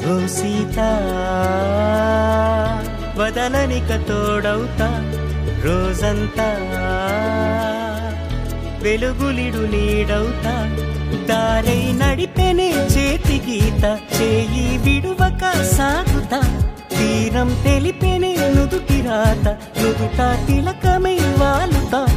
ఓ సీత వదలనిక తోడవుతా రోజంతా వెలుగులిడు నీడవుతా దారై నడిపెనే చేతి గీత చేయి విడువక సాగుతా తీరం తెలిపెనే నుదుటి రాత నుదుట తిలకమై వాలుతా